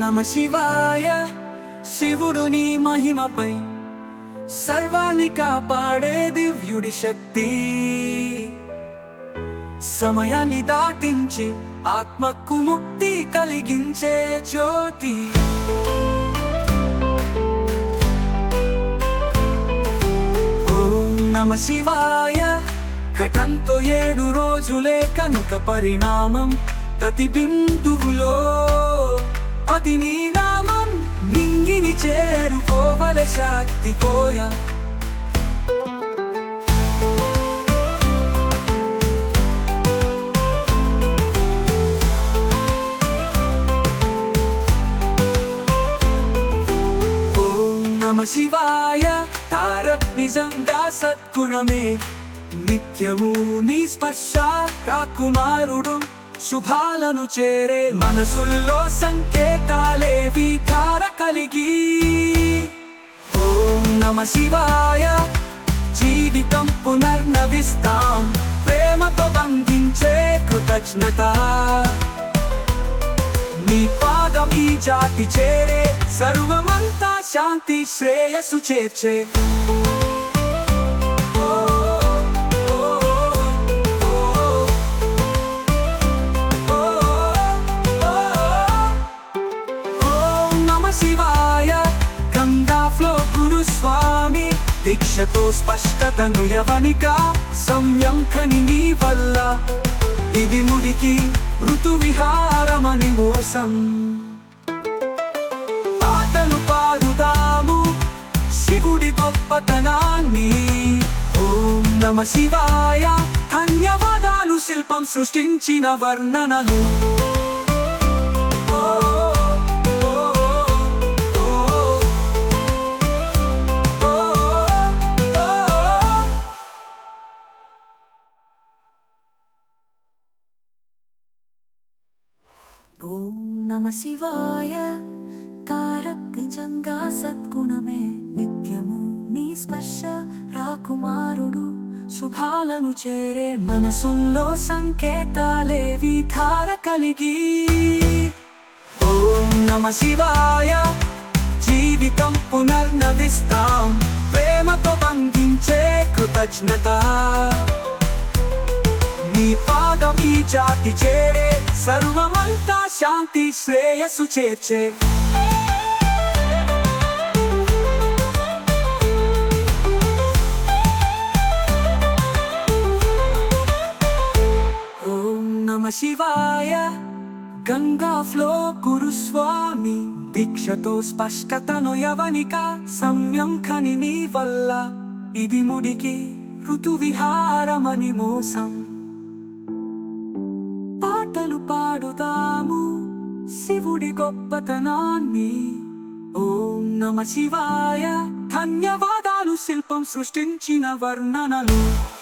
నమ శివాయ. శివుడు నీ మహిమపై సర్వాన్ని కాపాడే దివ్యుడి శక్తి, సమయాన్ని దాటించి ఆత్మకు ముక్తి కలిగించే జ్యోతి. ఓం నమ శివాయ. ఘటంతో 7 రోజులే కనుక పరిణామం, ప్రతి బిందువులో అది నీ నామం. నింగిని చేరుకోవల శక్తి కోయ. ఓం నమ శివాయ. తారక్ నిజంగా సద్గుణమే, నిత్యము నీ స్పర్శ రాకుమారుడు. శుభాలను చేరే మనసుల్లో సంకేతాలేవి ధార కలిగి. ఓం నమ శివాయ. జీవితం పునర్నవిస్తాం, ప్రేమతో బంధించే కృతజ్ఞత. నీ పాదం ఈ జాతి చేరే, సర్వమంతా శాంతి శ్రేయస్సు చేర్చే. శివాయ. గంగా ఫ్లో గురుస్వామి, దీక్షతో స్పష్టతను యవనిక. సంయంకని నీ వల్ల ఇది ముడికి ఋతు విహారమని మోసం. పాటలు పాడుదాము శివుడి గొప్పతనాన్ని. ఓం నమ శివాయ. ధన్యవాదాలు శిల్పం సృష్టించిన వర్ణనలు. ఓం నమ శివాయ. తారక్ నిజంగా సద్గుణమే, నిత్యము నీ స్పర్శ రాకుమారుడు. శుభాలను చేరే మనసుల్లో సంకేతాలేవి ధార కలిగి. ఓం నమ శివాయ. జీవితం పునర్నవిస్తాం, ప్రేమతో బంధించే కృతజ్ఞత. నీ పాదం ఈ జాతి చేరే, సర్వమంతా శాంతి శ్రేయస్సు చేర్చే. ఓం నమ శివాయ. గంగా ఫ్లో గురుస్వామి, దీక్షతో స్పష్టతను యవనిక. సంయంకని నీ వల్ల ఇది ముడికి ఋతు విహారమని మోసం. పాటలు పాడుదాము శివుడి గొప్పతనాన్ని. ఓం నమ శివాయ. ధన్యవాదాలు శిల్పం సృష్టించిన వర్ణనలు.